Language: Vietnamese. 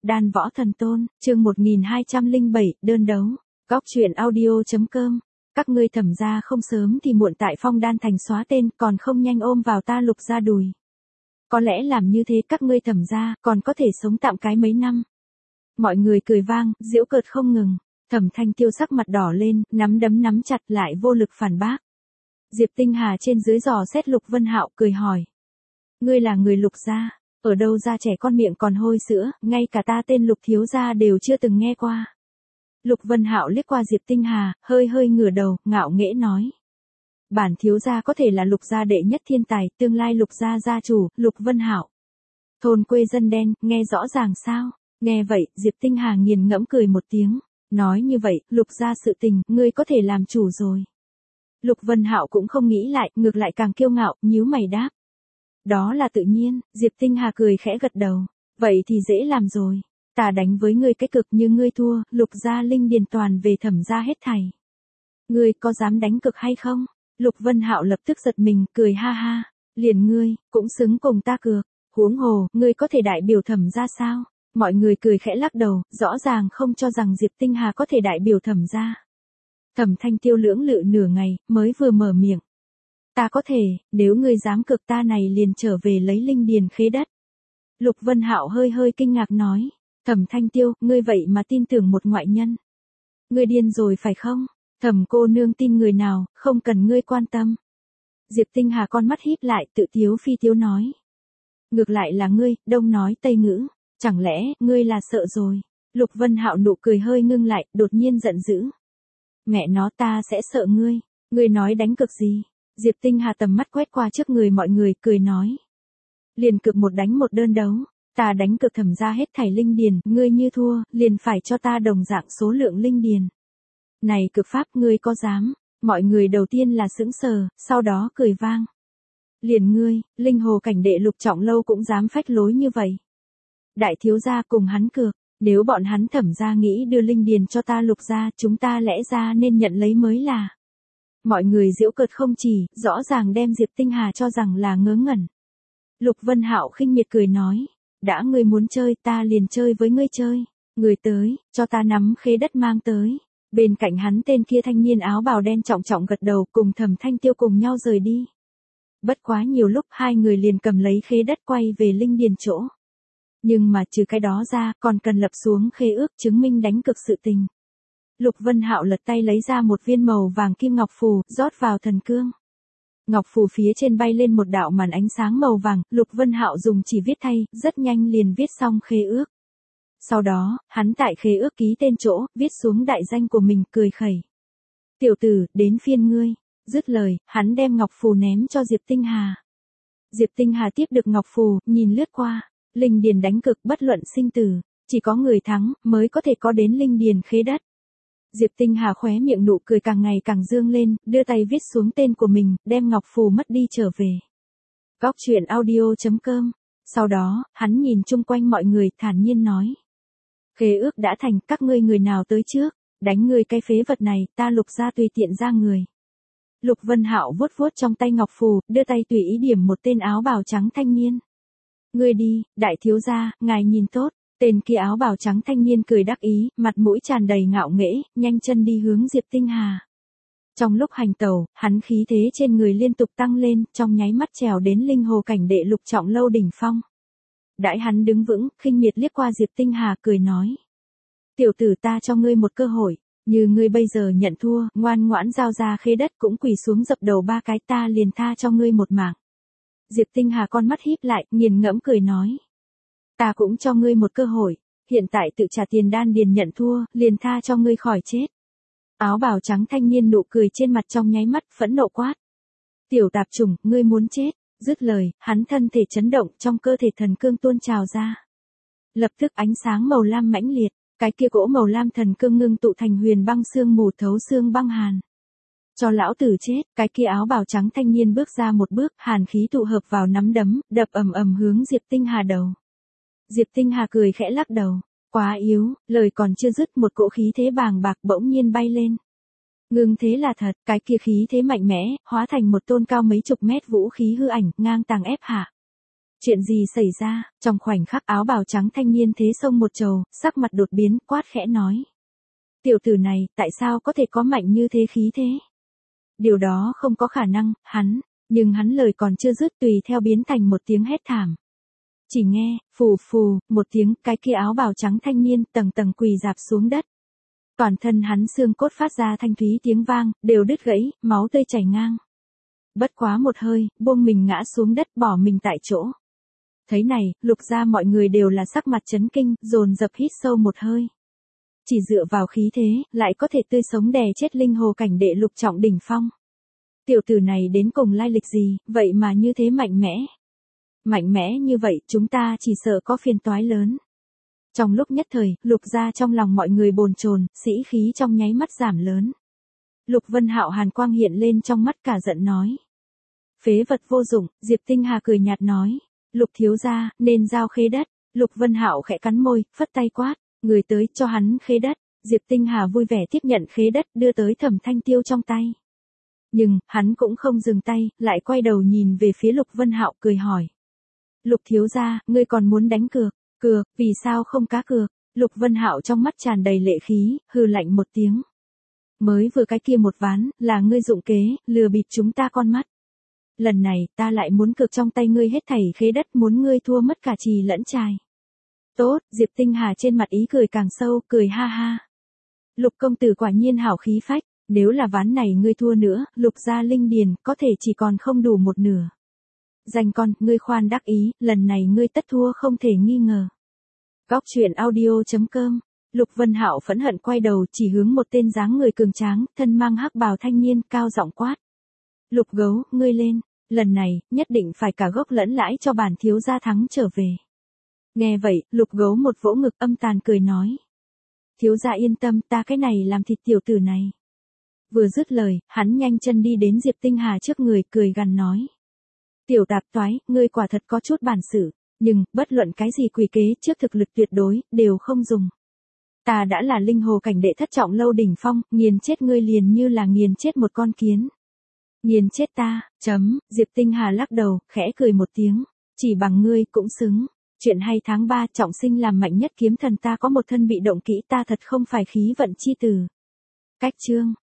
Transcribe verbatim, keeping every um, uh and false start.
Đan Võ Thần Tôn, chương một nghìn hai trăm lẻ bảy, đơn đấu. Góc truyện audio.com. Các ngươi Thẩm gia không sớm thì muộn tại Phong Đan Thành xóa tên, còn không nhanh ôm vào ta Lục gia đùi. Có lẽ làm như thế các ngươi Thẩm gia còn có thể sống tạm cái mấy năm. Mọi người cười vang, giễu cợt không ngừng. Thẩm Thanh Tiêu sắc mặt đỏ lên, nắm đấm nắm chặt lại vô lực phản bác. Diệp Tinh Hà trên dưới dò xét Lục Vân Hạo cười hỏi. Ngươi là người Lục gia, ở đâu ra trẻ con miệng còn hôi sữa, ngay cả ta tên Lục thiếu gia đều chưa từng nghe qua. Lục Vân Hạo liếc qua Diệp Tinh Hà, hơi hơi ngửa đầu, ngạo nghễ nói. Bản thiếu gia có thể là Lục gia đệ nhất thiên tài, tương lai Lục gia gia chủ, Lục Vân Hạo. Thôn quê dân đen, nghe rõ ràng sao? Nghe vậy, Diệp Tinh Hà nghiền ngẫm cười một tiếng, nói như vậy, Lục gia sự tình, ngươi có thể làm chủ rồi. Lục Vân Hạo cũng không nghĩ lại, ngược lại càng kiêu ngạo, nhíu mày đáp. Đó là tự nhiên, Diệp Tinh Hà cười khẽ gật đầu. Vậy thì dễ làm rồi. Ta đánh với ngươi cái cực như ngươi thua, Lục gia linh điền toàn về Thẩm gia hết thảy. Ngươi có dám đánh cực hay không? Lục Vân Hạo lập tức giật mình, cười ha ha. Liền ngươi, cũng xứng cùng ta cược. Huống hồ, ngươi có thể đại biểu Thẩm gia sao? Mọi người cười khẽ lắc đầu, rõ ràng không cho rằng Diệp Tinh Hà có thể đại biểu Thẩm gia. Thẩm Thanh Tiêu lưỡng lự nửa ngày, mới vừa mở miệng. Ta có thể, nếu ngươi dám cực ta này liền trở về lấy linh điền khế đất. Lục Vân Hạo hơi hơi kinh ngạc nói. Thẩm Thanh Tiêu, ngươi vậy mà tin tưởng một ngoại nhân. Ngươi điên rồi phải không? Thẩm cô nương tin người nào, không cần ngươi quan tâm. Diệp Tinh Hà con mắt híp lại, tự tiếu phi tiếu nói. Ngược lại là ngươi, đông nói tây ngữ, chẳng lẽ, ngươi là sợ rồi. Lục Vân Hạo nụ cười hơi ngưng lại, đột nhiên giận dữ. Mẹ nó ta sẽ sợ ngươi, ngươi nói đánh cực gì? Diệp Tinh Hà tầm mắt quét qua trước người mọi người, cười nói. Liền cực một đánh một đơn đấu, ta đánh cực Thẩm gia hết thảy linh điền, ngươi như thua, liền phải cho ta đồng dạng số lượng linh điền. Này cực pháp ngươi có dám? Mọi người đầu tiên là sững sờ, sau đó cười vang. Liền ngươi, linh hồ cảnh đệ Lục Trọng Lâu cũng dám phách lối như vậy. Đại thiếu gia cùng hắn cược, nếu bọn hắn Thẩm gia nghĩ đưa linh điền cho ta Lục gia, chúng ta lẽ ra nên nhận lấy mới là. Mọi người giễu cợt không chỉ, rõ ràng đem Diệp Tinh Hà cho rằng là ngớ ngẩn. Lục Vân Hạo khinh miệt cười nói, đã ngươi muốn chơi ta liền chơi với ngươi chơi, người tới, cho ta nắm khế đất mang tới. Bên cạnh hắn tên kia thanh niên áo bào đen trọng trọng gật đầu cùng Thẩm Thanh Tiêu cùng nhau rời đi. Bất quá nhiều lúc hai người liền cầm lấy khế đất quay về linh điền chỗ. Nhưng mà trừ cái đó ra còn cần lập xuống khế ước chứng minh đánh cực sự tình. Lục Vân Hạo lật tay lấy ra một viên màu vàng kim ngọc phù, rót vào thần cương. Ngọc phù phía trên bay lên một đạo màn ánh sáng màu vàng, Lục Vân Hạo dùng chỉ viết thay, rất nhanh liền viết xong khế ước. Sau đó, hắn tại khế ước ký tên chỗ, viết xuống đại danh của mình, cười khẩy. Tiểu tử, đến phiên ngươi. Dứt lời, hắn đem ngọc phù ném cho Diệp Tinh Hà. Diệp Tinh Hà tiếp được ngọc phù, nhìn lướt qua. Linh điền đánh cực bất luận sinh tử, chỉ có người thắng mới có thể có đến linh điền khế đất. Diệp Tinh Hà khóe miệng nụ cười càng ngày càng dương lên, đưa tay viết xuống tên của mình, đem ngọc phù mất đi trở về. Góc truyện audio.com. Sau đó, hắn nhìn chung quanh mọi người, thản nhiên nói. Khế ước đã thành, các ngươi người nào tới trước, đánh ngươi cái phế vật này, ta Lục gia tùy tiện ra người. Lục Vân Hạo vuốt vuốt trong tay ngọc phù, đưa tay tùy ý điểm một tên áo bào trắng thanh niên. Ngươi đi, đại thiếu gia, ngài nhìn tốt. Tên kia áo bào trắng thanh niên cười đắc ý, mặt mũi tràn đầy ngạo nghễ, nhanh chân đi hướng Diệp Tinh Hà. Trong lúc hành tẩu, hắn khí thế trên người liên tục tăng lên, trong nháy mắt trèo đến linh hồ cảnh đệ Lục Trọng Lâu đỉnh phong. Đãi hắn đứng vững, khinh miệt liếc qua Diệp Tinh Hà cười nói. Tiểu tử ta cho ngươi một cơ hội, như ngươi bây giờ nhận thua, ngoan ngoãn giao ra khế đất cũng quỳ xuống dập đầu ba cái ta liền tha cho ngươi một mạng. Diệp Tinh Hà con mắt híp lại, nghiền ngẫm cười nói. Ta cũng cho ngươi một cơ hội, hiện tại tự trả tiền đan điền nhận thua, liền tha cho ngươi khỏi chết. Áo bào trắng thanh niên nụ cười trên mặt trong nháy mắt, phẫn nộ quát. Tiểu tạp chủng, ngươi muốn chết. Dứt lời, hắn thân thể chấn động, trong cơ thể thần cương tuôn trào ra. Lập tức ánh sáng màu lam mãnh liệt, cái kia gỗ màu lam thần cương ngưng tụ thành huyền băng xương mù thấu xương băng hàn. Cho lão tử chết, cái kia áo bào trắng thanh niên bước ra một bước, hàn khí tụ hợp vào nắm đấm, đập ầm ầm hướng Diệp Tinh Hà đầu. Diệp Tinh Hà cười khẽ lắc đầu, quá yếu, lời còn chưa dứt một cỗ khí thế bàng bạc bỗng nhiên bay lên. Ngưng thế là thật, cái kia khí thế mạnh mẽ, hóa thành một tôn cao mấy chục mét vũ khí hư ảnh, ngang tàng ép hạ. Chuyện gì xảy ra? Trong khoảnh khắc áo bào trắng thanh niên thế sông một trầu, sắc mặt đột biến, quát khẽ nói. Tiểu tử này, tại sao có thể có mạnh như thế khí thế? Điều đó không có khả năng, hắn, nhưng hắn lời còn chưa dứt tùy theo biến thành một tiếng hét thảm. Chỉ nghe, phù phù, một tiếng, cái kia áo bào trắng thanh niên tầng tầng quỳ rạp xuống đất. Toàn thân hắn xương cốt phát ra thanh thúy tiếng vang, đều đứt gãy, máu tươi chảy ngang. Bất quá một hơi, buông mình ngã xuống đất bỏ mình tại chỗ. Thấy này, Lục gia mọi người đều là sắc mặt chấn kinh, dồn dập hít sâu một hơi. Chỉ dựa vào khí thế, lại có thể tươi sống đè chết linh hồ cảnh đệ lục trọng đỉnh phong. Tiểu tử này đến cùng lai lịch gì, vậy mà như thế mạnh mẽ. Mạnh mẽ như vậy, chúng ta chỉ sợ có phiền toái lớn. Trong lúc nhất thời, Lục gia trong lòng mọi người bồn chồn, sĩ khí trong nháy mắt giảm lớn. Lục Vân Hạo hàn quang hiện lên trong mắt cả giận nói. Phế vật vô dụng, Diệp Tinh Hà cười nhạt nói. Lục thiếu gia, nên giao khế đất. Lục Vân Hạo khẽ cắn môi, phất tay quát, người tới cho hắn khế đất. Diệp Tinh Hà vui vẻ tiếp nhận khế đất đưa tới Thẩm Thanh Tiêu trong tay. Nhưng, hắn cũng không dừng tay, lại quay đầu nhìn về phía Lục Vân Hạo cười hỏi. Lục thiếu gia, ngươi còn muốn đánh cược? Cược, vì sao không cá cược? Lục Vân Hạo trong mắt tràn đầy lệ khí, hừ lạnh một tiếng. Mới vừa cái kia một ván, là ngươi dụng kế, lừa bịp chúng ta con mắt. Lần này, ta lại muốn cược trong tay ngươi hết thảy khế đất, muốn ngươi thua mất cả trì lẫn trài. Tốt, Diệp Tinh Hà trên mặt ý cười càng sâu, cười ha ha. Lục công tử quả nhiên hảo khí phách, nếu là ván này ngươi thua nữa, Lục gia linh điền, có thể chỉ còn không đủ một nửa. Dành con, ngươi khoan đắc ý, lần này ngươi tất thua không thể nghi ngờ. Góc truyện audio chấm com. Lục Vân Hạo phẫn hận quay đầu chỉ hướng một tên dáng người cường tráng, thân mang hắc bào thanh niên, cao giọng quát. Lục gấu, ngươi lên, lần này, nhất định phải cả gốc lẫn lãi cho bản thiếu gia thắng trở về. Nghe vậy, Lục gấu một vỗ ngực âm tàn cười nói. Thiếu gia yên tâm, ta cái này làm thịt tiểu tử này. Vừa dứt lời, hắn nhanh chân đi đến Diệp Tinh Hà trước người, cười gằn nói. Tiểu tạp toái, ngươi quả thật có chút bản sự, nhưng, bất luận cái gì quỷ kế trước thực lực tuyệt đối, đều không dùng. Ta đã là linh hồ cảnh đệ thất trọng lâu đỉnh phong, nghiền chết ngươi liền như là nghiền chết một con kiến. Nghiền chết ta, chấm, Diệp Tinh Hà lắc đầu, khẽ cười một tiếng, chỉ bằng ngươi cũng xứng. Chuyện hay tháng ba trọng sinh làm mạnh nhất kiếm thần ta có một thân bị động kỹ ta thật không phải khí vận chi tử. Cách chương.